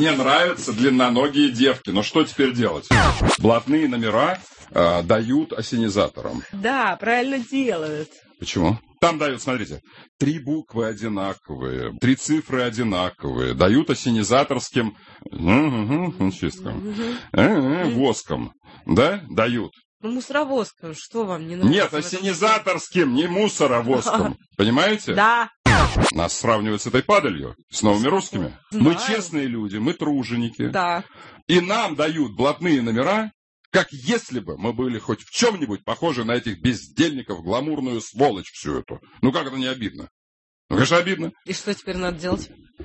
Мне нравятся длинноногие девки. Но что теперь делать? Блатные номера дают ассенизаторам. Да, правильно делают. Почему? Там дают, смотрите, 3 буквы одинаковые, 3 цифры одинаковые, дают ассенизаторским чисткам, воском, да, дают. Ну, мусоровозком, что вам не нравится? Нет, ассенизаторским, не мусоровозком, понимаете? Да. Нас сравнивают с этой падалью, с новыми русскими. Знаю. Мы честные люди, мы труженики. Да. И нам дают блатные номера, как если бы мы были хоть в чем-нибудь похожи на этих бездельников, гламурную сволочь всю эту. Ну как это не обидно? Ну, конечно, обидно. И что теперь надо делать?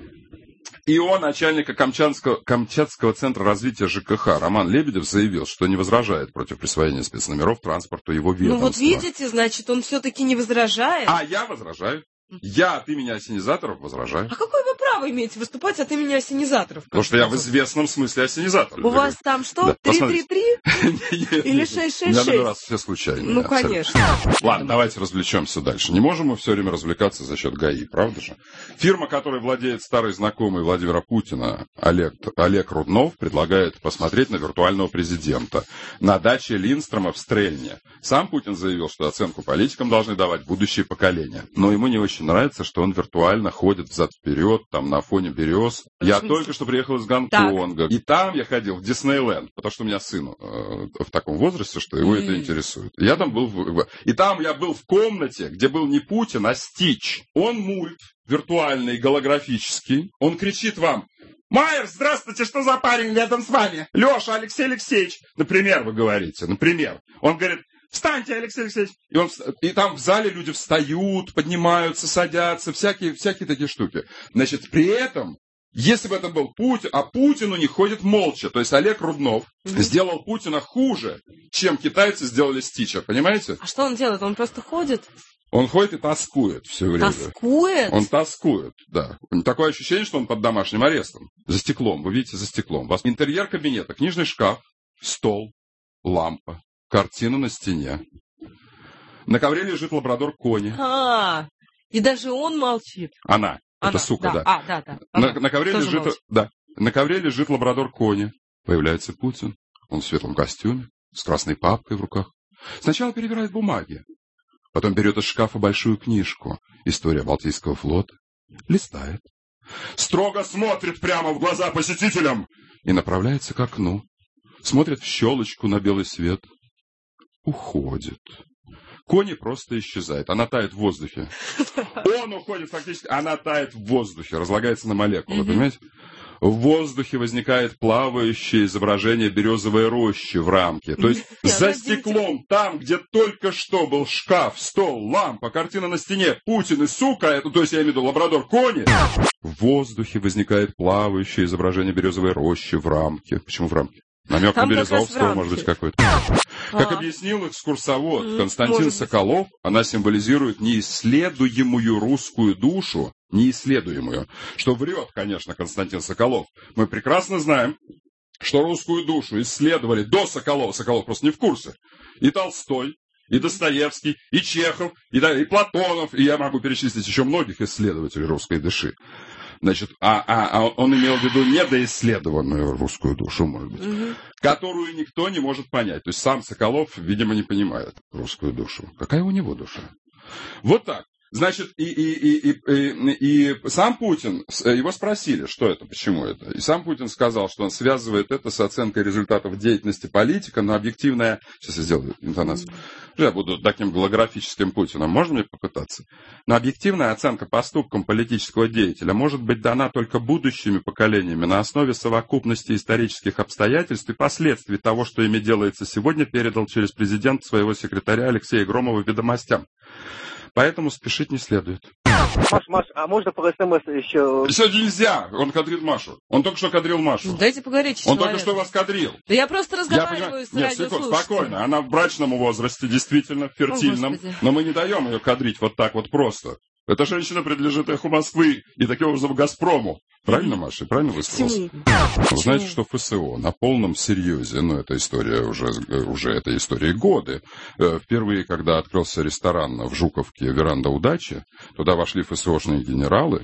ИО начальника Камчатского центра развития ЖКХ Роман Лебедев заявил, что не возражает против присвоения спецномеров транспорту его ведомства. Ну вот видите, значит, он все-таки не возражает. А я возражаю. Я от имени ассенизаторов возражаю. А какое вы право имеете выступать от имени ассенизаторов? Потому что я в известном смысле ассенизатор. У вас там что, 333? Или 666? Я раз все случайно. Ну, конечно. Ладно, давайте развлечемся дальше. Не можем мы все время развлекаться за счет ГАИ, правда же? Фирма, которой владеет старый знакомый Владимира Путина, Олег Руднов, предлагает посмотреть на виртуального президента на даче Линдстрома в Стрельне. Сам Путин заявил, что оценку политикам должны давать будущие поколения. Но ему не очень нравится, что он виртуально ходит взад-вперед, там на фоне берез. Я только что приехал из Гонконга. И там я ходил в Диснейленд, потому что у меня сын в таком возрасте, что его это интересует. Я там был и там я был в комнате, где был не Путин, а Стич. Он мульт виртуальный, голографический. Он кричит вам: «Майер, здравствуйте, что за парень рядом с вами? Леша, Алексей Алексеевич». Например, вы говорите, например. Он говорит: «Встаньте, Алексей Алексеевич». И там в зале люди встают, поднимаются, садятся, всякие такие штуки. Значит, при этом, если бы это был Путин, а Путин у них ходит молча. То есть Олег Руднов сделал Путина хуже, чем китайцы сделали Стича, понимаете? А что он делает? Он просто ходит? Он ходит и тоскует все время. Тоскует? Он тоскует, да. Такое ощущение, что он под домашним арестом. За стеклом, вы видите, за стеклом. У вас интерьер кабинета, книжный шкаф, стол, лампа, картина на стене. На ковре лежит лабрадор Кони. И даже он молчит. Она. Это сука, да. Да. На ковре лежит, да. На ковре лежит лабрадор Кони. Появляется Путин. Он в светлом костюме, с красной папкой в руках. Сначала перебирает бумаги. Потом берет из шкафа большую книжку «История Балтийского флота». Листает. Строго смотрит прямо в глаза посетителям. И направляется к окну. Смотрит в щелочку на белый свет. Уходит. Кони просто исчезает. Она тает в воздухе. Он уходит фактически. Она тает в воздухе. Разлагается на молекулы. Понимаете? В воздухе возникает плавающее изображение березовой рощи в рамке. То есть за стеклом, там, где только что был шкаф, стол, лампа, картина на стене, Путин и сука, это, то есть я имею в виду лабрадор Кони, в воздухе возникает плавающее изображение березовой рощи в рамке. Почему в рамке? Намек на Березовского, может быть, какой-то. Как объяснил экскурсовод Константин Соколов, она символизирует неисследуемую русскую душу, неисследуемую. Что врет, конечно, Константин Соколов. Мы прекрасно знаем, что русскую душу исследовали до Соколова. Соколов просто не в курсе. И Толстой, и Достоевский, и Чехов, и Платонов, и я могу перечислить еще многих исследователей русской души. Значит, он имел в виду недоисследованную русскую душу, может быть, которую никто не может понять. То есть сам Соколов, видимо, не понимает русскую душу. Какая у него душа? Вот так. Значит, и сам Путин, его спросили, что это, почему это. И сам Путин сказал, что он связывает это с оценкой результатов деятельности политика, но объективная... Сейчас я сделаю интонацию. Я буду таким голографическим Путиным. Можно мне попытаться? Но объективная оценка поступкам политического деятеля может быть дана только будущими поколениями на основе совокупности исторических обстоятельств и последствий того, что ими делается сегодня, передал через президента своего секретаря Алексея Громова «Ведомостям». Поэтому спешить не следует. Маш, а можно по СМС еще... Сегодня нельзя. Он кадрит Машу. Он только что кадрил Машу. Дайте поговорить, Он только что вас кадрил. Да я просто разговариваю с радиослушателем. Спокойно. Она в брачном возрасте, действительно, фертильном. Но мы не даем ее кадрить вот так вот просто. Эта женщина принадлежит «Эху Москвы» и таким образом «Газпрому». Правильно, Маша? Правильно высказался? Вы знаете, что ФСО на полном серьезе, эта история уже этой истории годы. Впервые, когда открылся ресторан в Жуковке «Веранда удачи», туда вошли ФСОшные генералы,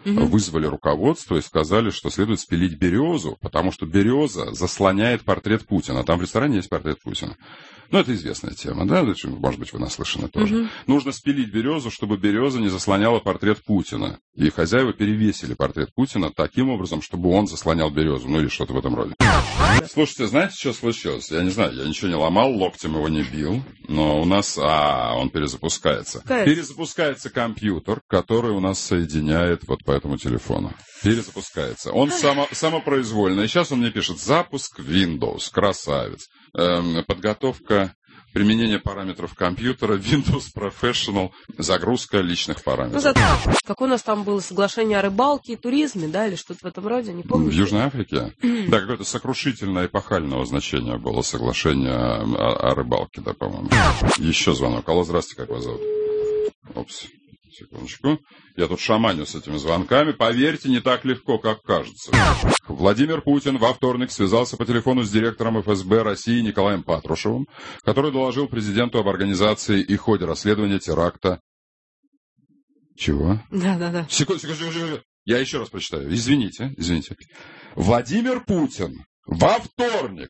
вызвали руководство и сказали, что следует спилить березу, потому что береза заслоняет портрет Путина. Там в ресторане есть портрет Путина. Ну, это известная тема, да? Может быть, вы наслышаны тоже. Нужно спилить березу, чтобы береза не заслоняла портрет Путина. И хозяева перевесили портрет Путина таким образом, чтобы он заслонял березу. Ну, или что-то в этом роде. Слушайте, знаете, что случилось? Я не знаю, я ничего не ломал, локтем его не бил. Но у нас... он перезапускается. Перезапускается компьютер, который у нас соединяет вот по этому телефону. Перезапускается. Он самопроизвольно. И сейчас он мне пишет: запуск Windows. Красавец. Подготовка, применение параметров компьютера, Windows Professional, загрузка личных параметров. Как у нас там было соглашение о рыбалке и туризме, да, или что-то в этом роде, не помню. В Южной Африке? Да, какое-то сокрушительное эпохального значения было соглашение о рыбалке, да, по-моему. Еще звонок. Алло, здравствуйте, как вас зовут? Опс. Секундочку. Я тут шаманю с этими звонками. Поверьте, не так легко, как кажется. Владимир Путин во вторник связался по телефону с директором ФСБ России Николаем Патрушевым, который доложил президенту об организации и ходе расследования теракта. Чего? Да. Секунду. Я еще раз прочитаю. Извините. Владимир Путин во вторник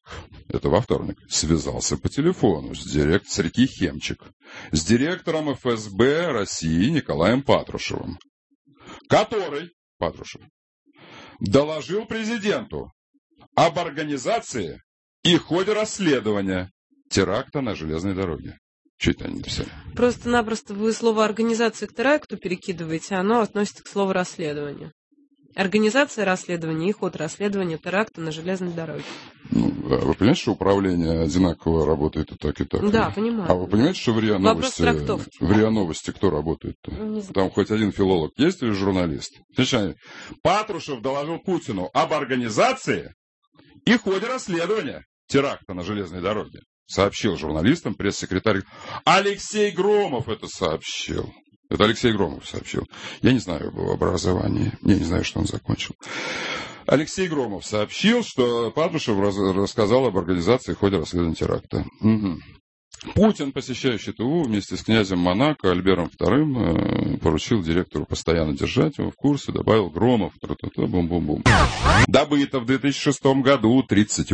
связался по телефону с реки Хемчик с директором ФСБ России Николаем Патрушевым, который, Патрушев, доложил президенту об организации и ходе расследования теракта на железной дороге. Что это они написали? Просто-напросто вы слово «организация» к теракту перекидываете, оно относится к слову «расследование». Организация расследования и ход расследования теракта на железной дороге. Вы понимаете, что управление одинаково работает и так, и так? Да, понимаю. А вы понимаете, что в РИА Новости кто работает-то? Там хоть один филолог есть или журналист? Отвечаю. Патрушев доложил Путину об организации и ходе расследования теракта на железной дороге. Сообщил журналистам пресс-секретарь Алексей Громов это сообщил. Это Алексей Громов сообщил. Я не знаю его образования. Я не знаю, что он закончил. Алексей Громов сообщил, что Патрушев рассказал об организации в ходе расследования теракта. Путин, посещающий ТУ вместе с князем Монако Альбером II, поручил директору постоянно держать его в курсе, добавил Громов, бум-бум-бум. Добыто в 2006 году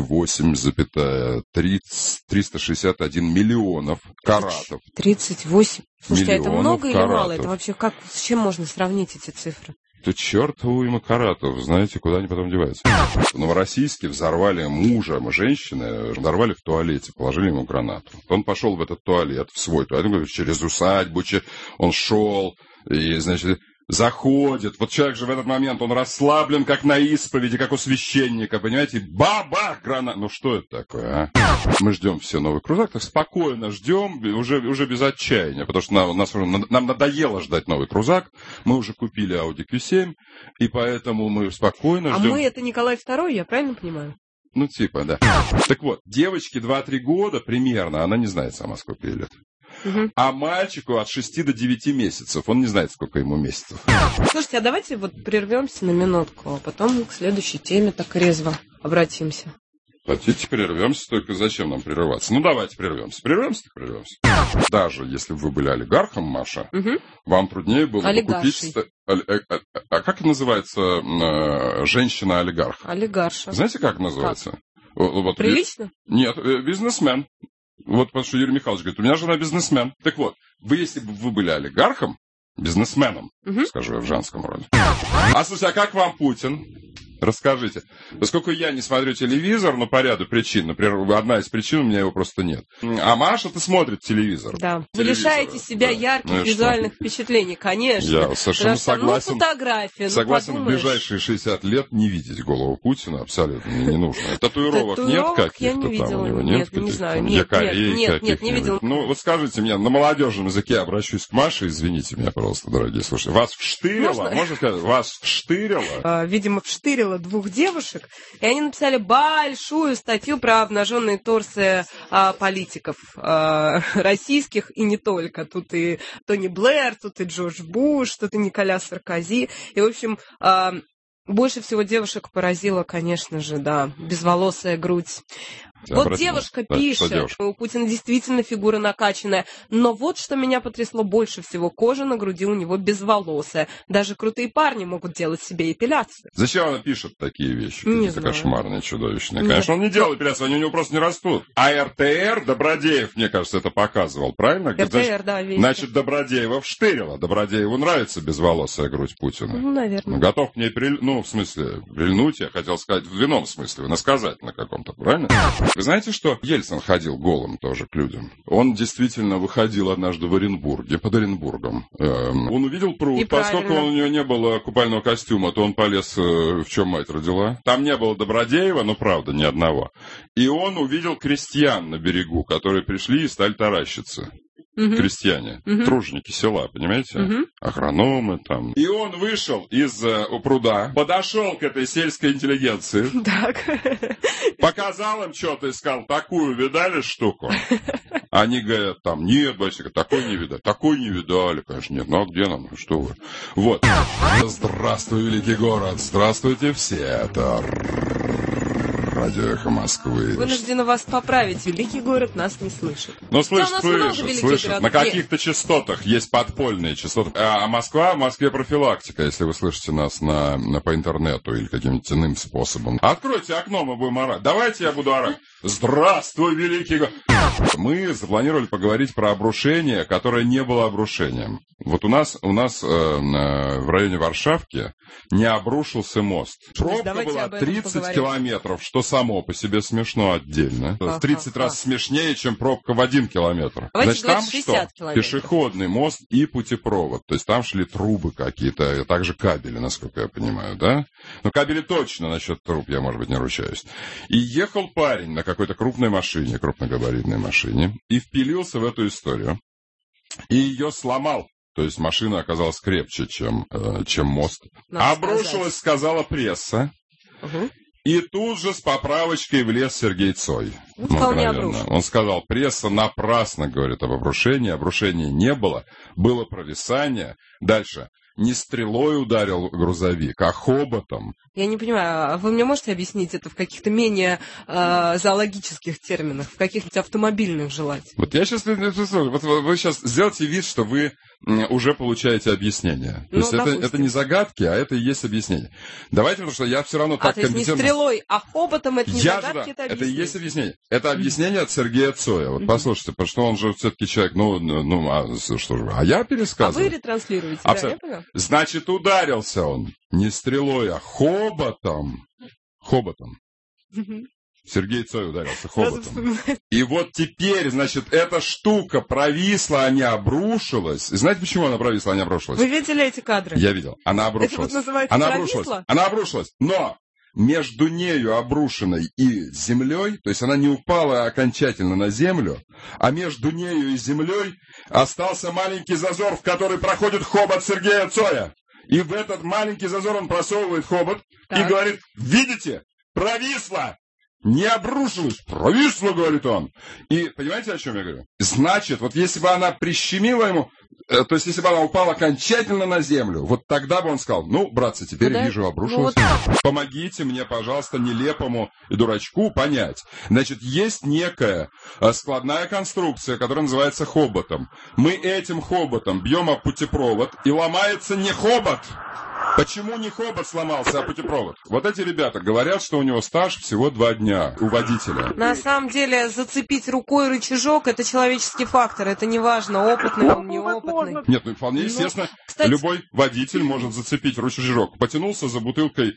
38,361 миллионов каратов. 38? Слушайте, это много каратов. Или мало? Это вообще с чем можно сравнить эти цифры? То чертову ему каратов, знаете, куда они потом деваются. В Новороссийске взорвали мужа женщины, взорвали в туалете, положили ему гранату. Он пошел в этот туалет, в свой туалет, через усадьбу, он шел, и, значит, заходит. Вот человек же в этот момент, он расслаблен, как на исповеди, как у священника, понимаете? Бабах! Граната! Ну что это такое, а? Мы ждем все новый крузак, так спокойно ждем, уже без отчаяния, потому что нам надоело ждать новый крузак. Мы уже купили Audi Q7, и поэтому мы спокойно ждем. А мы это Николай II, я правильно понимаю? Ну, типа, да. Так вот, девочке 2-3 года примерно, она не знает сама, сколько ей лет. А мальчику от 6 до 9 месяцев. Он не знает, сколько ему месяцев. Слушайте, а давайте прервемся на минутку, а потом к следующей теме так резво обратимся. Хотите, прервемся, только зачем нам прерываться? Ну, давайте прервемся. Прервемся. Даже если бы вы были олигархом, Маша, вам труднее было бы купить... А как называется женщина-олигарх? Олигарша. Знаете, как называется? Прилично? Нет, бизнесмен. Вот потому что Юрий Михайлович говорит, у меня жена бизнесмен. Так вот, если бы вы были олигархом, бизнесменом, скажу я в женском роде. Слушайте, а как вам Путин? Расскажите. Поскольку я не смотрю телевизор, но по ряду причин, например, одна из причин, у меня его просто нет. А Маша-то смотрит телевизор. Да. Вы лишаете себя ярких визуальных впечатлений, конечно. Я совершенно согласен. Фотография, согласен, в ближайшие 60 лет не видеть голову Путина абсолютно не нужно. Татуировок нет каких-то я не видела. там у него? Нет, не знаю. Нет, не видела. Ну, вот скажите мне, на молодежном языке обращусь к Маше, извините меня, пожалуйста, дорогие слушатели. Вас вштырило? Можно сказать, вас вштырило? Видимо, вштырило 2 девушек, и они написали большую статью про обнаженные торсы политиков российских, и не только. Тут и Тони Блэр, тут и Джордж Буш, тут и Николя Саркози. И, в общем, больше всего девушек поразила, конечно же, да, безволосая грудь Вот девушка пишет, у Путина действительно фигура накачанная, но вот что меня потрясло больше всего, кожа на груди у него безволосая. Даже крутые парни могут делать себе эпиляцию. Зачем она пишет такие вещи? Какие-то кошмарные, чудовищные. Нет. Конечно, он не делал эпиляцию, они у него просто не растут. А РТР, Добродеев, мне кажется, это показывал, правильно? РТР, да, весь. Значит, Добродеева вштырила. Добродееву нравится безволосая грудь Путина. Ну, наверное. Готов к ней в смысле, прильнуть, я хотел сказать, в ином смысле, в иносказательном каком-то, правильно? Вы знаете, что Ельцин ходил голым тоже к людям? Он действительно выходил однажды в Оренбурге, под Оренбургом. Он увидел пруд, и поскольку правильно. у него не было купального костюма, то он полез, в чем мать родила. Там не было Добродеева, но правда, ни одного. И он увидел крестьян на берегу, которые пришли и стали таращиться. Крестьяне, труженики села, понимаете? Агрономы там. И он вышел из пруда, подошел к этой сельской интеллигенции, Так. показал им что-то и сказал, такую видали штуку? Они говорят, там, нет, батюшка, такой не видали. Такой не видали, конечно, нет. Ну, а где нам? Что вы? Вот. Здравствуй, великий город. Здравствуйте все. Это радио «Эхо Москвы». Вынуждена вас поправить. Великий город нас не слышит. Ну, слышит. Городов. На каких-то частотах есть подпольные частоты. А в Москве профилактика, если вы слышите нас по интернету или каким-нибудь иным способом. Откройте окно, мы будем орать. Давайте я буду орать. Здравствуй, великий город. Мы запланировали поговорить про обрушение, которое не было обрушением. Вот у нас в районе Варшавки не обрушился мост. Пробка была 30 километров, что само по себе смешно отдельно. В 30 раз смешнее, чем пробка в 1 километр. Давайте Значит, там 60 что? Пешеходный мост и путепровод. То есть там шли трубы какие-то, также кабели, насколько я понимаю, да? Но кабели точно, насчет труб я, может быть, не ручаюсь. И ехал парень на какой-то крупной машине, крупногабаритной машине, и впилился в эту историю. И ее сломал. То есть машина оказалась крепче, чем мост. Обрушилась, сказала пресса. И тут же с поправочкой влез Сергей Цой. Он сказал, пресса напрасно говорит об обрушении. Обрушения не было. Было провисание. Дальше. Не стрелой ударил грузовик, а хоботом. Я не понимаю, а вы мне можете объяснить это в каких-то менее зоологических терминах, в каких-нибудь автомобильных желательно? Вот я сейчас, вы сейчас сделайте вид, что вы уже получаете объяснение. То есть это не загадки, а это и есть объяснение. Давайте, потому что я все равно так компетентно... то есть не стрелой, а хоботом это не загадки, это объяснение? Это и есть объяснение. Это объяснение от Сергея Цоя. Вот послушайте, потому что он же все-таки человек, что же, а я пересказываю. А вы ретранслируете, да, я понял? Значит, ударился он не стрелой, а хоботом. Хоботом. Сергей Цой ударился хоботом. И вот теперь, значит, эта штука провисла, а не обрушилась. Знаете, почему она провисла, а не обрушилась? Вы видели эти кадры? Я видел. Она обрушилась. Это вот называется провисла? Она обрушилась. Но между нею обрушенной и землей, то есть она не упала окончательно на землю, а между нею и землей остался маленький зазор, в который проходит хобот Сергея Цоя. И в этот маленький зазор он просовывает хобот и говорит, видите, провисла! Не обрушилась, провисла, говорит он. И понимаете, о чем я говорю? Значит, вот если бы она прищемила ему, то есть если бы она упала окончательно на землю, вот тогда бы он сказал, ну, братцы, теперь я вижу, обрушилась. Помогите мне, пожалуйста, нелепому и дурачку понять. Значит, есть некая складная конструкция, которая называется хоботом. Мы этим хоботом бьем об путепровод, и ломается не хобот. Почему не хобот сломался, а путепровод? Вот эти ребята говорят, что у него стаж всего 2 дня у водителя. На самом деле, зацепить рукой рычажок – это человеческий фактор. Это не важно, опытный он, неопытный. Нет, ну вполне естественно, кстати, любой водитель может зацепить рычажок. Потянулся за бутылкой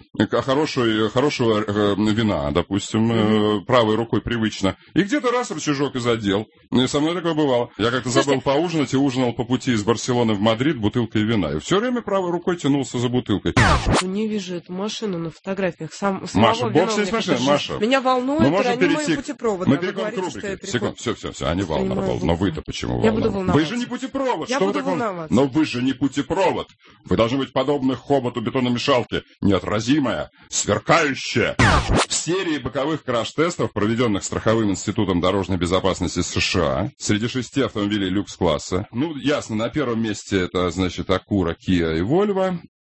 хорошего вина, допустим, правой рукой привычно. И где-то раз рычажок и задел. И со мной такое бывало. Я как-то забыл поужинать и ужинал по пути из Барселоны в Мадрид бутылкой вина. И все время правой рукой тянулся за бутылкой. Не вижу эту машину на фотографиях. Маша, бог есть машина, Маша. Меня волнует ранимый путепровод. Мы перейдем к рубрике. Секунду, все, они волновали. Но вы-то почему волновали? Вы же не путепровод. Я буду волноваться. Но вы же не путепровод. Вы должны быть подобны хоботу бетономешалки. Неотразимая, сверкающая. В серии боковых краш-тестов, проведенных Страховым институтом дорожной безопасности США, среди 6 автомобилей люкс-класса, ясно, на первом месте это, значит, Acura, Kia и Volvo.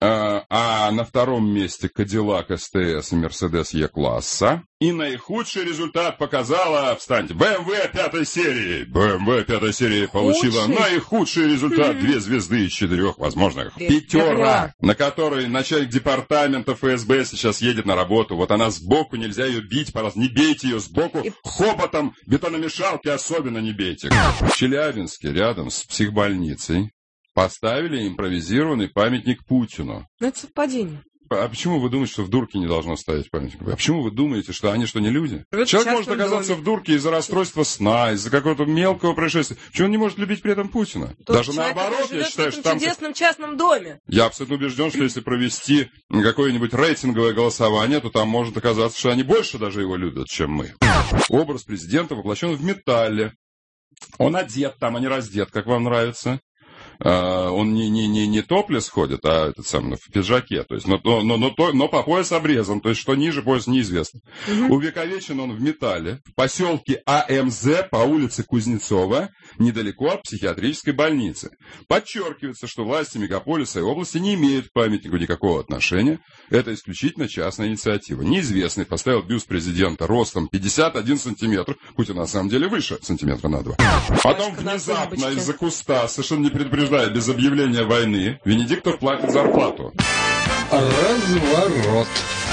а на втором месте Кадиллак СТС и Мерседес Е-класса. И наихудший результат показала, встаньте, BMW 5 серии. BMW 5 серии получила наихудший результат, 2 звезды из 4 возможных. Пятера, на которой начальник департамента ФСБ сейчас едет на работу. Вот она сбоку, нельзя ее бить, пожалуйста, не бейте ее сбоку. Хоботом, бетономешалки особенно не бейте. В Челябинске, рядом с психбольницей, поставили импровизированный памятник Путину. Ну, это совпадение. А почему вы думаете, что в дурке не должно ставить памятник? А почему вы думаете, что они что, не люди? Человек может оказаться в дурке из-за расстройства сна, из-за какого-то мелкого происшествия. Почему он не может любить при этом Путина? Даже наоборот, я считаю, что там... в чудесном частном доме. Я абсолютно убежден, что если провести какое-нибудь рейтинговое голосование, то там может оказаться, что они больше даже его любят, чем мы. Образ президента воплощен в металле. Он одет там, а не раздет, как вам нравится. Он не топлес ходит, а в пиджаке, то есть, но по пояс обрезан, то есть что ниже пояс неизвестно. Увековечен он в металле в поселке АМЗ по улице Кузнецова, недалеко от психиатрической больницы. Подчеркивается, что власти мегаполиса и области не имеют к памятнику никакого отношения. Это исключительно частная инициатива. Неизвестный поставил бюст президента ростом 51 сантиметр, Путин на самом деле выше сантиметра на 2. Потом внезапно из-за куста, совершенно не предупреждая, без объявления войны, Венедиктов платит зарплату. Разворот.